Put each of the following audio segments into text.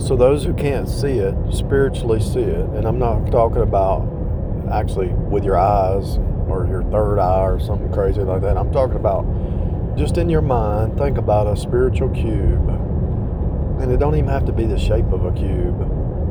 So those who can't see it, spiritually see it. And I'm not talking about actually with your eyes or your third eye or something crazy like that. I'm talking about just in your mind, think about a spiritual cube. And it don't even have to be the shape of a cube.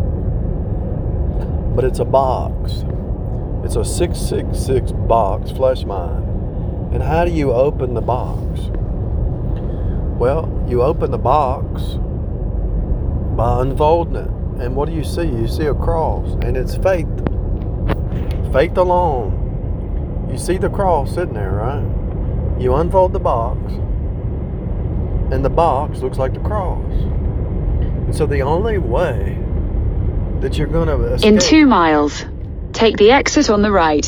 But it's a box. It's a 666 box, flesh mind. And how do you open the box? Well, you open the box by unfolding it. And what do you see? You see a cross. And it's faith. Faith alone. You see the cross sitting there, right? You unfold the box. And the box looks like the cross. And so the only way that you're going to escape... In 2 miles, take the exit on the right.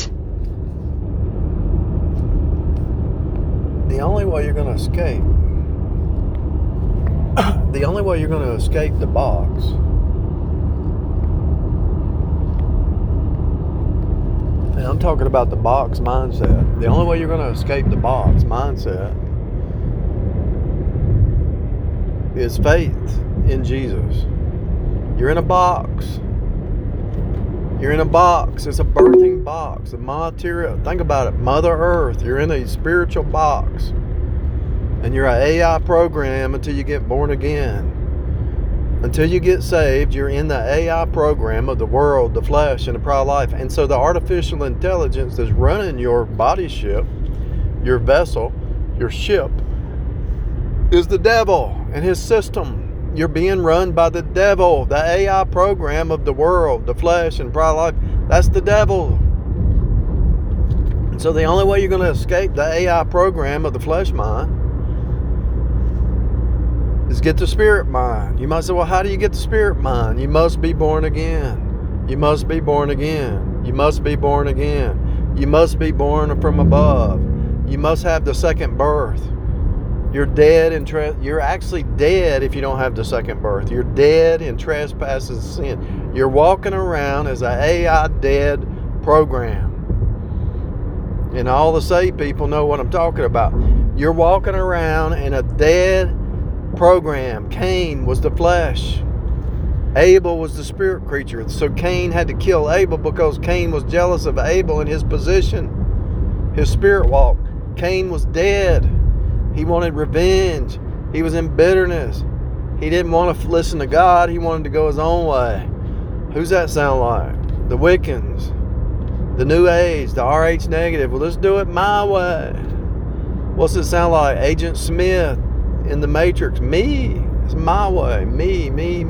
The only way you're going to escape... the only way you're going to escape the box... and I'm talking about the box mindset. The only way you're going to escape the box mindset is faith in Jesus. You're in a box. You're in a box. It's a birthing box. A material. Think about it. Mother Earth. You're in a spiritual box. And you're an AI program until you get born again. Until you get saved, you're in the AI program of the world, the flesh, and the pride of life. And so the artificial intelligence that's running your body ship, your vessel, your ship, is the devil and his system. You're being run by the devil, the AI program of the world, the flesh, and pride of life. That's the devil. And so the only way you're going to escape the AI program of the flesh mind is get the spirit mind. You might say, well, how do you get the spirit mind? You must be born again. You must be born again. You must be born again. You must be born from above. You must have the second birth. You're dead in you're actually dead if you don't have the second birth. You're dead in trespasses and sin. You're walking around as an AI dead program. And all the saved people know what I'm talking about. You're walking around in a dead program. Cain was the flesh. Abel was the spirit creature. So Cain had to kill Abel because Cain was jealous of Abel in his position, his spirit walk. Cain was dead. He wanted revenge. He was in bitterness. He didn't want to listen to God. He wanted to go his own way. Who's that sound like? The Wiccans, the New Age, the RH negative. Well, let's do it my way. What's it sound like? Agent Smith in the Matrix. Me. It's my way. Me.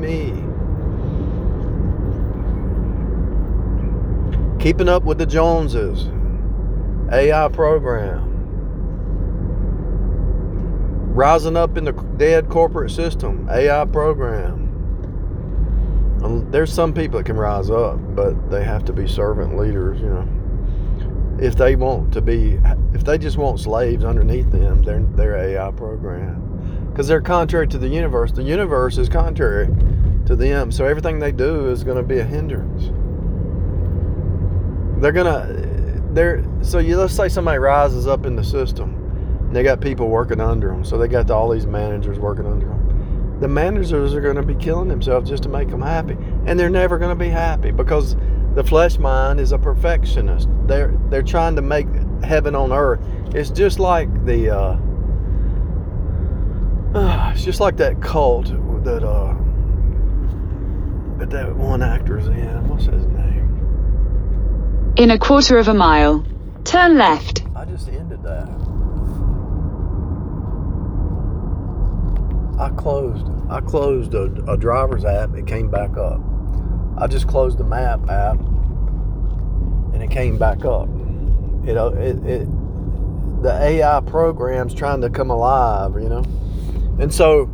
Keeping up with the Joneses. AI program. Rising up in the dead corporate system. AI program. There's some people that can rise up, but they have to be servant leaders, you know. If they just want slaves underneath them, they're AI program. Because they're contrary to the universe. The universe is contrary to them. So everything they do is going to be a hindrance. Let's say somebody rises up in the system. And they got people working under them. So they got all these managers working under them. The managers are going to be killing themselves just to make them happy. And they're never going to be happy because the flesh mind is a perfectionist. They're trying to make heaven on earth. It's just like it's just like that cult that one actor's in. What's his name? In a 1/4 mile, turn left. I just ended that. I closed a driver's app. It came back up. I just closed the map app, and it came back up. The AI program's trying to come alive, you know. And so,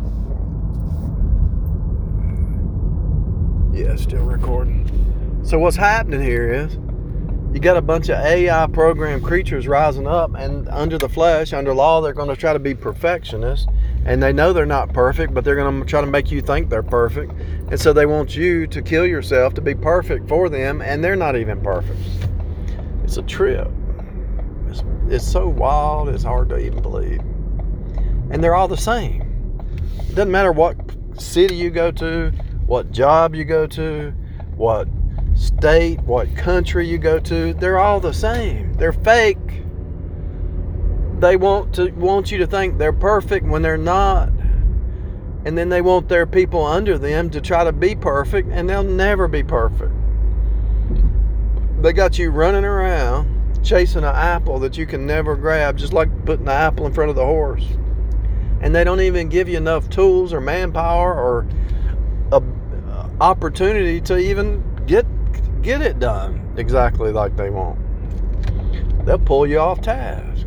yeah, still recording. So what's happening here is you got a bunch of AI program creatures rising up, and under the flesh, under law, they're going to try to be perfectionists. And they know they're not perfect, but they're going to try to make you think they're perfect. And so they want you to kill yourself to be perfect for them, and they're not even perfect. It's a trip. It's so wild, it's hard to even believe. And they're all the same. It doesn't matter what city you go to, what job you go to, what state, what country you go to, they're all the same. They're fake. They want you to think they're perfect when they're not. And then they want their people under them to try to be perfect, and they'll never be perfect. They got you running around chasing an apple that you can never grab, just like putting an apple in front of the horse. And they don't even give you enough tools or manpower or a opportunity to even get it done exactly like they want. They'll pull you off task.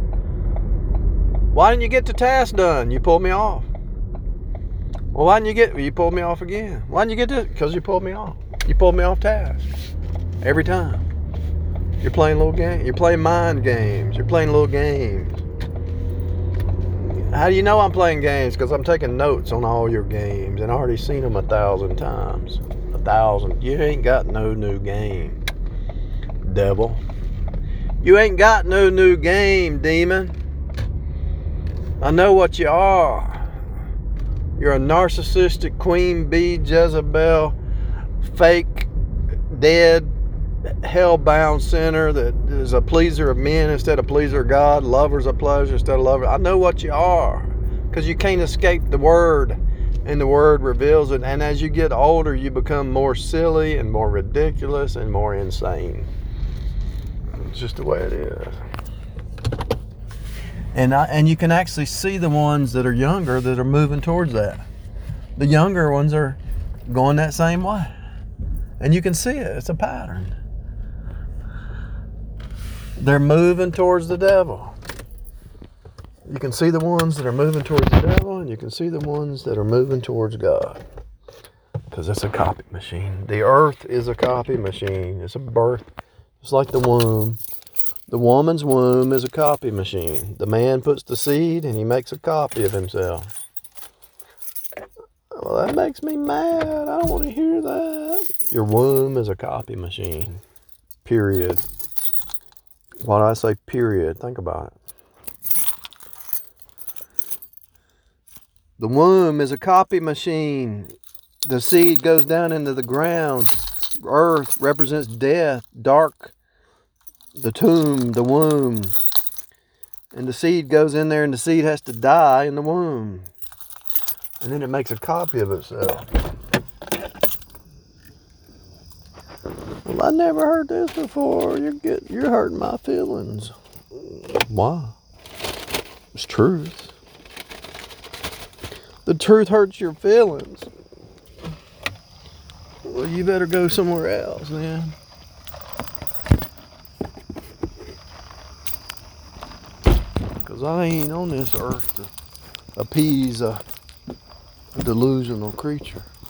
Why didn't you get the task done? You pulled me off. Well, why didn't you pulled me off again? Why didn't you get this? Because you pulled me off. You pulled me off task. Every time. You're playing little games. You're playing mind games. You're playing little games. How do you know I'm playing games? Because I'm taking notes on all your games and I already seen them 1,000 times. 1,000. You ain't got no new game, devil. You ain't got no new game, demon. I know what you are. You're a narcissistic queen bee, Jezebel, fake, dead, hell-bound sinner that is a pleaser of men instead of pleaser of God, lovers of pleasure instead of lover. I know what you are, because you can't escape the Word, and the Word reveals it. And as you get older, you become more silly and more ridiculous and more insane. It's just the way it is. And you can actually see the ones that are younger that are moving towards that. The younger ones are going that same way. And you can see it. It's a pattern. They're moving towards the devil. You can see the ones that are moving towards the devil, and you can see the ones that are moving towards God. Because it's a copy machine. The earth is a copy machine. It's a birth. It's like the womb. The woman's womb is a copy machine. The man puts the seed and he makes a copy of himself. Well, that makes me mad. I don't want to hear that. Your womb is a copy machine. Period. Why do I say period? Think about it. The womb is a copy machine. The seed goes down into the ground. Earth represents death, dark, the tomb, the womb. And the seed goes in there and the seed has to die in the womb. And then it makes a copy of itself. Well, I never heard this before. You're hurting my feelings. Why? It's truth. The truth hurts your feelings. Well, you better go somewhere else, man. Because I ain't on this earth to appease a delusional creature.